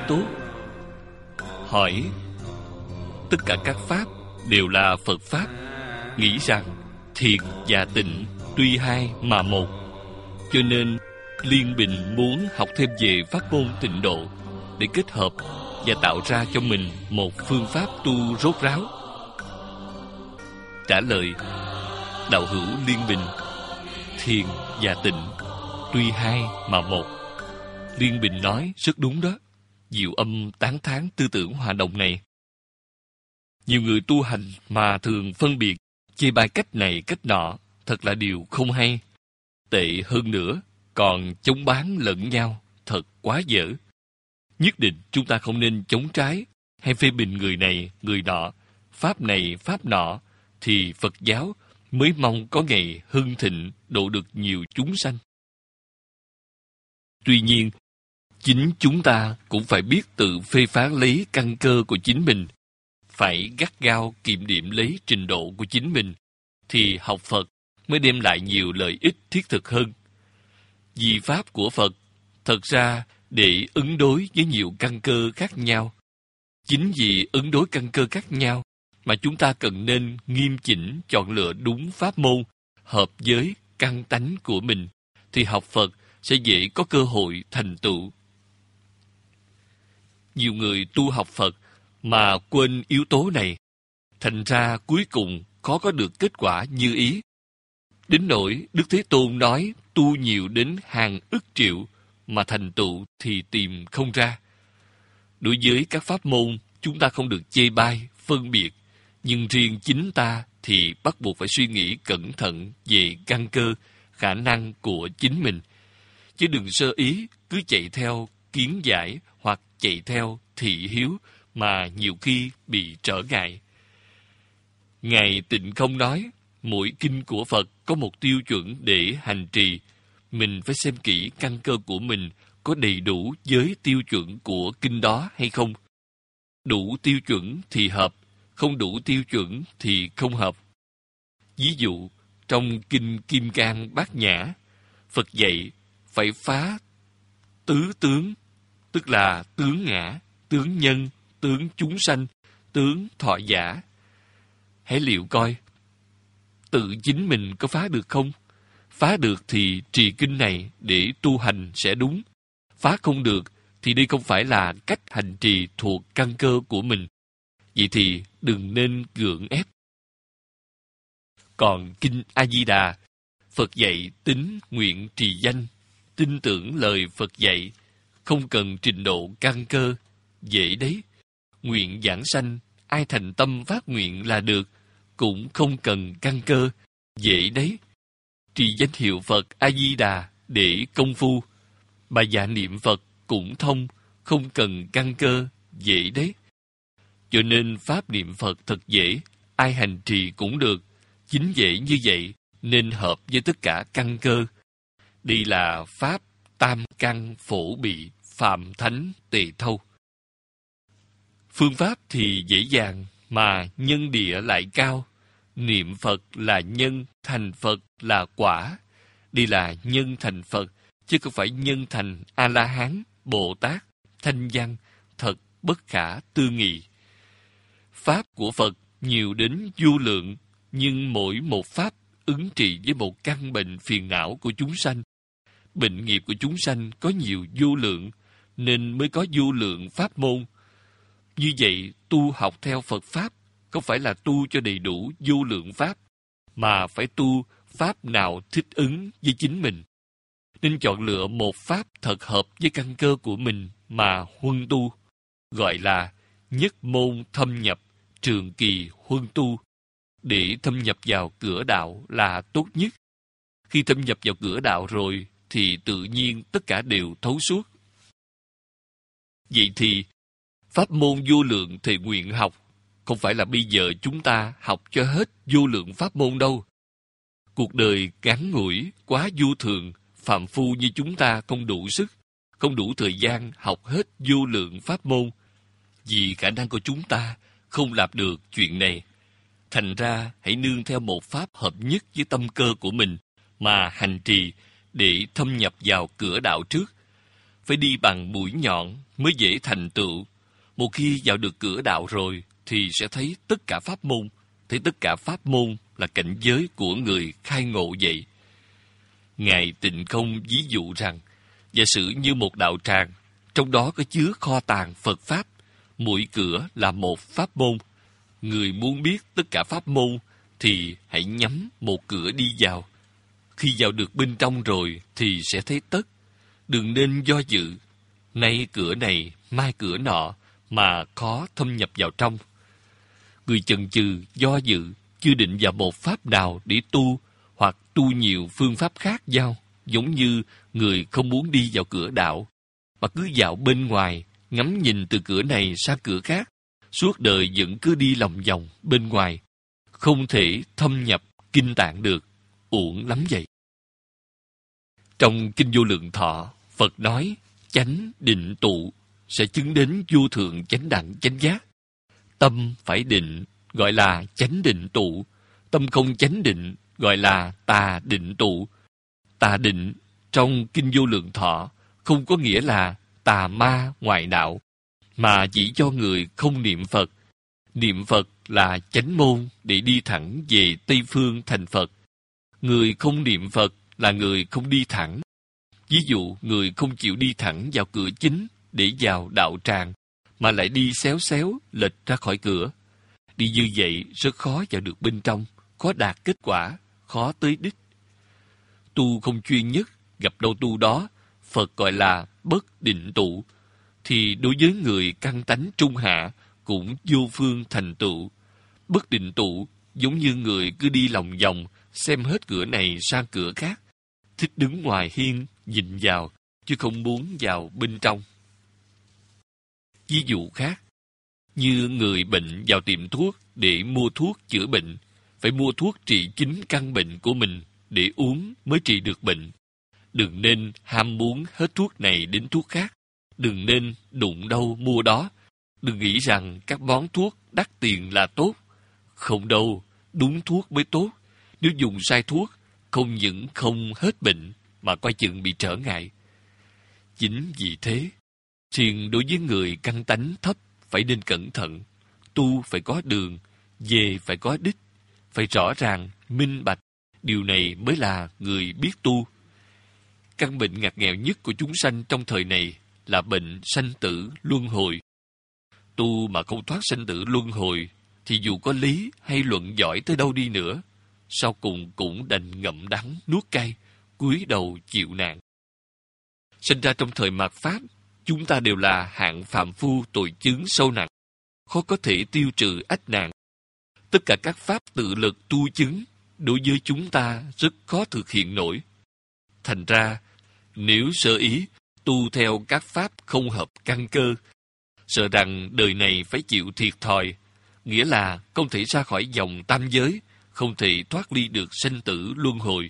tốt. Hỏi: tất cả các pháp đều là Phật pháp, nghĩ rằng thiền và tịnh tuy hai mà một, cho nên Liên Bình muốn học thêm về pháp môn tịnh độ để kết hợp và tạo ra cho mình một phương pháp tu rốt ráo. Trả lời đạo hữu Liên Bình: thiền và tịnh tuy hai mà một. Liên Bình nói rất đúng đó. Diệu Âm tán thán tư tưởng hòa đồng này. Nhiều người tu hành mà thường phân biệt, chê bai cách này cách nọ, thật là điều không hay. Tệ hơn nữa, còn chống bán lẫn nhau, thật quá dở. Nhất định chúng ta không nên chống trái hay phê bình người này, người nọ, pháp này, pháp nọ, thì Phật giáo mới mong có ngày hưng thịnh, độ được nhiều chúng sanh. Tuy nhiên, chính chúng ta cũng phải biết tự phê phán lấy căn cơ của chính mình, phải gắt gao kiểm điểm lấy trình độ của chính mình, thì học Phật mới đem lại nhiều lợi ích thiết thực hơn. Vì pháp của Phật thật ra để ứng đối với nhiều căn cơ khác nhau. Chính vì ứng đối căn cơ khác nhau mà chúng ta cần nên nghiêm chỉnh chọn lựa đúng pháp môn hợp với căn tánh của mình, thì học Phật sẽ dễ có cơ hội thành tựu. Nhiều người tu học Phật mà quên yếu tố này, thành ra cuối cùng khó có được kết quả như ý. Đến nỗi Đức Thế Tôn nói tu nhiều đến hàng ức triệu mà thành tựu thì tìm không ra. Đối với các pháp môn, chúng ta không được chê bai, phân biệt, nhưng riêng chính ta thì bắt buộc phải suy nghĩ cẩn thận về căn cơ, khả năng của chính mình. Chứ đừng sơ ý, cứ chạy theo kiến giải hoặc chạy theo thị hiếu mà nhiều khi bị trở ngại. Ngài Tịnh Không nói, mỗi kinh của Phật có một tiêu chuẩn để hành trì. Mình phải xem kỹ căn cơ của mình có đầy đủ với tiêu chuẩn của kinh đó hay không. Đủ tiêu chuẩn thì hợp, không đủ tiêu chuẩn thì không hợp. Ví dụ, trong kinh Kim Cang Bát Nhã, Phật dạy phải phá tứ tướng, tức là tướng ngã, tướng nhân, tướng chúng sanh, tướng thọ giả. Hãy liệu coi, tự chính mình có phá được không? Phá được thì trì kinh này để tu hành sẽ đúng. Phá không được thì đây không phải là cách hành trì thuộc căn cơ của mình. Vậy thì đừng nên gượng ép. Còn kinh A-di-đà, Phật dạy tín nguyện trì danh, tin tưởng lời Phật dạy, không cần trình độ căn cơ, dễ đấy. Nguyện giảng sanh, ai thành tâm phát nguyện là được, cũng không cần căn cơ, dễ đấy. Trì danh hiệu Phật A-di-đà để công phu, bài dạ niệm Phật cũng thông, không cần căn cơ, dễ đấy. Cho nên pháp niệm Phật thật dễ, ai hành trì cũng được. Chính dễ như vậy nên hợp với tất cả căn cơ. Đây là pháp tam căn phổ bị, phạm thánh tề thâu. Phương pháp thì dễ dàng mà nhân địa lại cao. Niệm Phật là nhân, thành Phật là quả. Đây là nhân thành Phật, chứ không phải nhân thành A-la-hán, Bồ Tát, thanh văn, thật bất khả tư nghị. Pháp của Phật nhiều đến vô lượng, nhưng mỗi một pháp ứng trị với một căn bệnh phiền não của chúng sanh. Bệnh nghiệp của chúng sanh có nhiều vô lượng, nên mới có vô lượng pháp môn. Như vậy, tu học theo Phật Pháp, không phải là tu cho đầy đủ vô lượng pháp, mà phải tu pháp nào thích ứng với chính mình. Nên chọn lựa một pháp thật hợp với căn cơ của mình mà huân tu, gọi là nhất môn thâm nhập, trường kỳ huân tu. Để thâm nhập vào cửa đạo là tốt nhất. Khi thâm nhập vào cửa đạo rồi, thì tự nhiên tất cả đều thấu suốt. Vậy thì, pháp môn vô lượng thệ nguyện học, không phải là bây giờ chúng ta học cho hết vô lượng pháp môn đâu. Cuộc đời ngắn ngủi, quá vô thường, phàm phu như chúng ta không đủ sức, không đủ thời gian học hết vô lượng pháp môn. Vì khả năng của chúng ta không làm được chuyện này. Thành ra, hãy nương theo một pháp hợp nhất với tâm cơ của mình mà hành trì để thâm nhập vào cửa đạo trước. phải đi bằng mũi nhọn mới dễ thành tựu. Một khi vào được cửa đạo rồi thì sẽ thấy tất cả pháp môn. Thấy tất cả pháp môn là cảnh giới của người khai ngộ vậy. Ngài Tịnh Không ví dụ rằng, giả sử như một đạo tràng, trong đó có chứa kho tàng Phật Pháp, mỗi cửa là một pháp môn. Người muốn biết tất cả pháp môn thì hãy nhắm một cửa đi vào. Khi vào được bên trong rồi thì sẽ thấy tất. Đừng nên do dự, nay cửa này, mai cửa nọ, mà khó thâm nhập vào trong. Người chần chừ, do dự, chưa định vào một pháp nào để tu, hoặc tu nhiều phương pháp khác nhau, giống như người không muốn đi vào cửa đạo, mà cứ vào bên ngoài, ngắm nhìn từ cửa này sang cửa khác, suốt đời vẫn cứ đi lòng vòng bên ngoài, không thể thâm nhập kinh tạng được, uổng lắm vậy. Trong Kinh Vô Lượng Thọ, Phật nói, chánh định tụ sẽ chứng đến vô thượng chánh đẳng chánh giác. Tâm phải định, gọi là chánh định tụ. Tâm không chánh định, gọi là tà định tụ. Tà định trong Kinh Vô Lượng Thọ không có nghĩa là tà ma ngoại đạo, mà chỉ cho người không niệm Phật. Niệm Phật là chánh môn để đi thẳng về Tây Phương thành Phật. Người không niệm Phật là người không đi thẳng. Ví dụ, người không chịu đi thẳng vào cửa chính để vào đạo tràng, mà lại đi xéo xéo lệch ra khỏi cửa. Đi như vậy rất khó vào được bên trong, khó đạt kết quả, khó tới đích. Tu không chuyên nhất, gặp đâu tu đó, Phật gọi là bất định tụ, thì đối với người căn tánh trung hạ cũng vô phương thành tựu. Bất định tụ giống như người cứ đi lòng vòng, xem hết cửa này sang cửa khác, thích đứng ngoài hiên nhìn vào, chứ không muốn vào bên trong. Ví dụ khác, như người bệnh vào tiệm thuốc để mua thuốc chữa bệnh, phải mua thuốc trị chính căn bệnh của mình để uống mới trị được bệnh. Đừng nên ham muốn hết thuốc này đến thuốc khác. Đừng nên đụng đâu mua đó. Đừng nghĩ rằng các món thuốc đắt tiền là tốt. Không đâu, đúng thuốc mới tốt. Nếu dùng sai thuốc, không những không hết bệnh, mà coi chừng bị trở ngại. Chính vì thế, riêng đối với người căn tánh thấp phải nên cẩn thận. Tu phải có đường, về phải có đích, phải rõ ràng, minh bạch. Điều này mới là người biết tu. Căn bệnh ngặt nghèo nhất của chúng sanh trong thời này là bệnh sanh tử luân hồi. Tu mà không thoát sanh tử luân hồi, thì dù có lý hay luận giỏi tới đâu đi nữa, sau cùng cũng đành ngậm đắng nuốt cay, cúi đầu chịu nạn. Sinh ra trong thời mạt Pháp, chúng ta đều là hạng phàm phu tội chướng sâu nặng, khó có thể tiêu trừ ách nạn. Tất cả các pháp tự lực tu chứng đối với chúng ta rất khó thực hiện nổi. Thành ra, nếu sơ ý tu theo các pháp không hợp căn cơ, sợ rằng đời này phải chịu thiệt thòi, nghĩa là không thể ra khỏi vòng tam giới, không thể thoát ly được sanh tử luân hồi.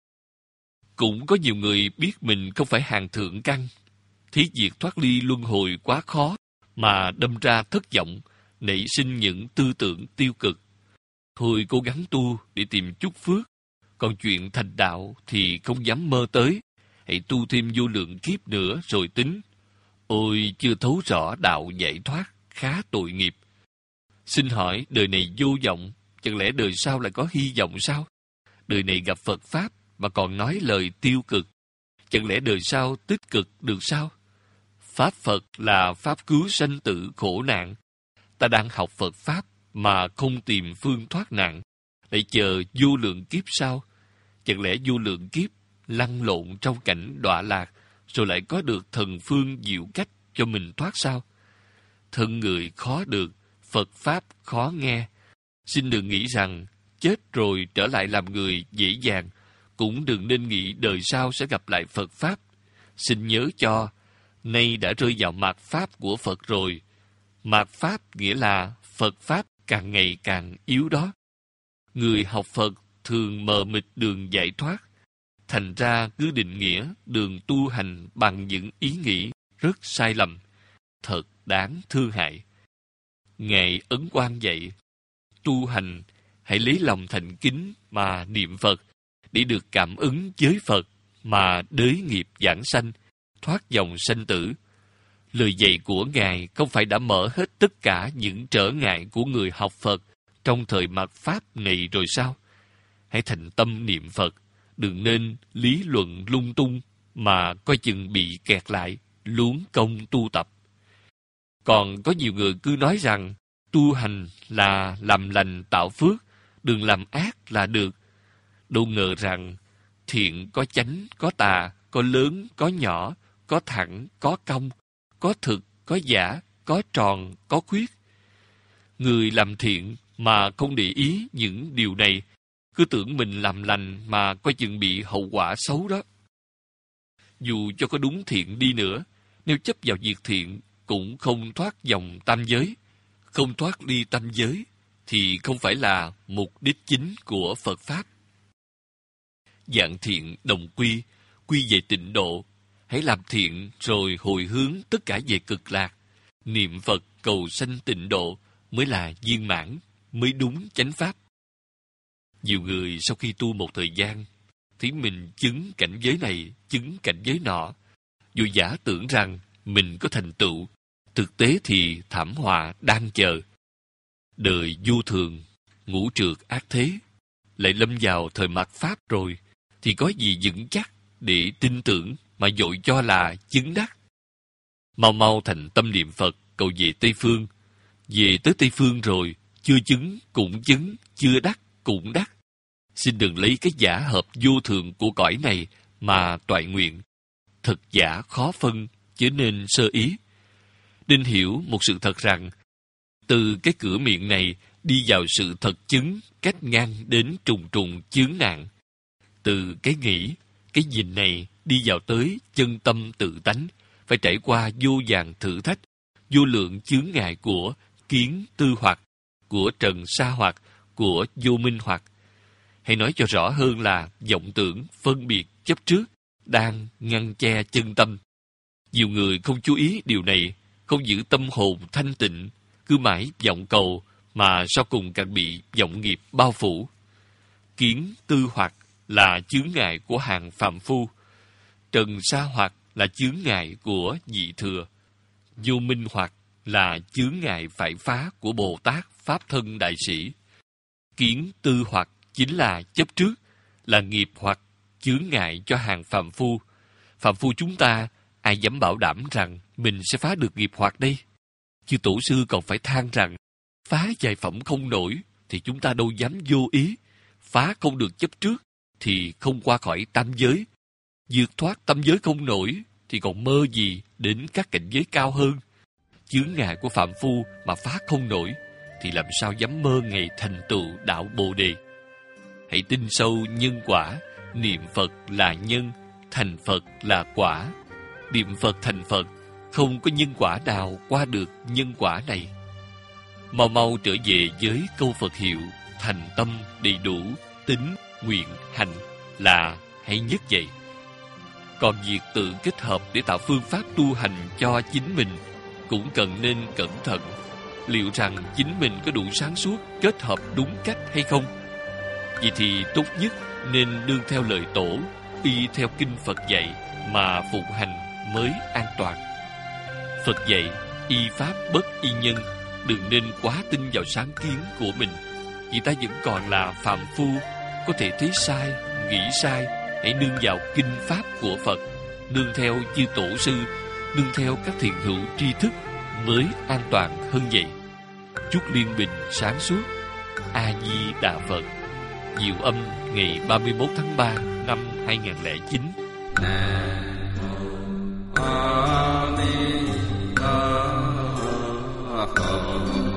Cũng có nhiều người biết mình không phải hàng thượng căn, thì việc thoát ly luân hồi quá khó, mà đâm ra thất vọng, nảy sinh những tư tưởng tiêu cực. Thôi cố gắng tu để tìm chút phước, còn chuyện thành đạo thì không dám mơ tới. Hãy tu thêm vô lượng kiếp nữa rồi tính. Ôi, chưa thấu rõ đạo giải thoát, khá tội nghiệp. Xin hỏi, đời này vô vọng, chẳng lẽ đời sau lại có hy vọng sao? Đời này gặp Phật Pháp mà còn nói lời tiêu cực, chẳng lẽ đời sau tích cực được sao? Pháp Phật là pháp cứu sanh tử khổ nạn. Ta đang học Phật Pháp mà không tìm phương thoát nạn, lại chờ vô lượng kiếp sau. Chẳng lẽ vô lượng kiếp lăn lộn trong cảnh đọa lạc, rồi lại có được thần phương diệu cách cho mình thoát sao? Thân người khó được, Phật Pháp khó nghe. Xin đừng nghĩ rằng chết rồi trở lại làm người dễ dàng, cũng đừng nên nghĩ đời sau sẽ gặp lại Phật Pháp. Xin nhớ cho, nay đã rơi vào mạt Pháp của Phật rồi. Mạt Pháp nghĩa là Phật Pháp càng ngày càng yếu đó. Người học Phật thường mờ mịt đường giải thoát, thành ra cứ định nghĩa đường tu hành bằng những ý nghĩ rất sai lầm, thật đáng thương hại. Ngài Ấn Quang dạy, tu hành hãy lấy lòng thành kính mà niệm Phật, để được cảm ứng với Phật mà đới nghiệp giảng sanh, thoát dòng sanh tử. Lời dạy của Ngài không phải đã mở hết tất cả những trở ngại của người học Phật trong thời mạt Pháp này rồi sao? Hãy thành tâm niệm Phật, đừng nên lý luận lung tung mà coi chừng bị kẹt lại, luống công tu tập. Còn có nhiều người cứ nói rằng tu hành là làm lành tạo phước, đừng làm ác là được. Đâu ngờ rằng thiện có chánh, có tà, có lớn, có nhỏ, có thẳng, có cong, có thực, có giả, có tròn, có khuyết. Người làm thiện mà không để ý những điều này, cứ tưởng mình làm lành mà coi chừng bị hậu quả xấu đó. Dù cho có đúng thiện đi nữa, nếu chấp vào việc thiện cũng không thoát dòng tam giới. Không thoát ly tam giới thì không phải là mục đích chính của Phật Pháp. Dạng thiện đồng quy, quy về tịnh độ. Hãy làm thiện rồi hồi hướng tất cả về cực lạc. Niệm Phật cầu sanh tịnh độ mới là viên mãn, mới đúng chánh Pháp. Nhiều người sau khi tu một thời gian, thấy mình chứng cảnh giới này, chứng cảnh giới nọ, dù giả tưởng rằng mình có thành tựu, thực tế thì thảm họa đang chờ. Đời vô thường, ngũ trược ác thế, lại lâm vào thời mạt Pháp rồi, thì có gì vững chắc để tin tưởng mà vội cho là chứng đắc. Mau mau thành tâm niệm Phật, cầu về Tây Phương. Về tới Tây Phương rồi, chưa chứng cũng chứng, chưa đắc cũng đắc. Xin đừng lấy cái giả hợp vô thường của cõi này mà toại nguyện. Thật giả khó phân, chớ nên sơ ý. Nên hiểu một sự thật rằng, từ cái cửa miệng này đi vào sự thật chứng, cách ngang đến trùng trùng chướng nạn. Từ cái nghĩ, cái nhìn này đi vào tới chân tâm tự tánh, phải trải qua vô vàn thử thách, vô lượng chướng ngại của kiến tư hoặc, của trần sa hoặc, của vô minh hoặc. Hay nói cho rõ hơn là vọng tưởng, phân biệt, chấp trước đang ngăn che chân tâm. Nhiều người không chú ý điều này, không giữ tâm hồn thanh tịnh, cứ mãi vọng cầu mà sau cùng càng bị vọng nghiệp bao phủ. Kiến tư hoặc là chướng ngại của hàng phàm phu, trần sa hoặc là chướng ngại của nhị thừa, vô minh hoặc là chướng ngại phải phá của Bồ Tát Pháp Thân Đại Sĩ. Kiến tư hoặc chính là chấp trước, là nghiệp hoặc chướng ngại cho hàng phàm phu. Phàm phu chúng ta, ai dám bảo đảm rằng mình sẽ phá được nghiệp hoặc đây? Chư tổ sư còn phải than rằng, phá vài phẩm không nổi, thì chúng ta đâu dám vô ý. Phá không được chấp trước, thì không qua khỏi tam giới. Vượt thoát tam giới không nổi, thì còn mơ gì đến các cảnh giới cao hơn. Chướng ngại của phàm phu mà phá không nổi, thì làm sao dám mơ ngày thành tựu đạo Bồ Đề. Hãy tin sâu nhân quả, niệm Phật là nhân, thành Phật là quả. Niệm Phật thành Phật, không có nhân quả nào qua được nhân quả này. Mau mau trở về với câu Phật hiệu, thành tâm đầy đủ, tín, nguyện, hành là hay nhất vậy. Còn việc tự kết hợp để tạo phương pháp tu hành cho chính mình cũng cần nên cẩn thận. Liệu rằng chính mình có đủ sáng suốt kết hợp đúng cách hay không? Vậy thì tốt nhất nên nương theo lời tổ, y theo kinh Phật dạy mà phụng hành mới an toàn. Phật dạy y pháp bất y nhân, đừng nên quá tin vào sáng kiến của mình. Vì ta vẫn còn là phàm phu, có thể thấy sai, nghĩ sai. Hãy nương vào kinh pháp của Phật, nương theo chư tổ sư, nương theo các thiện hữu tri thức mới an toàn hơn vậy. Chúc Liên Bình sáng suốt. A Di Đà Phật. Diệu Âm ngày 31 tháng 3 năm 2009. Nam mô A Di Đà Phật.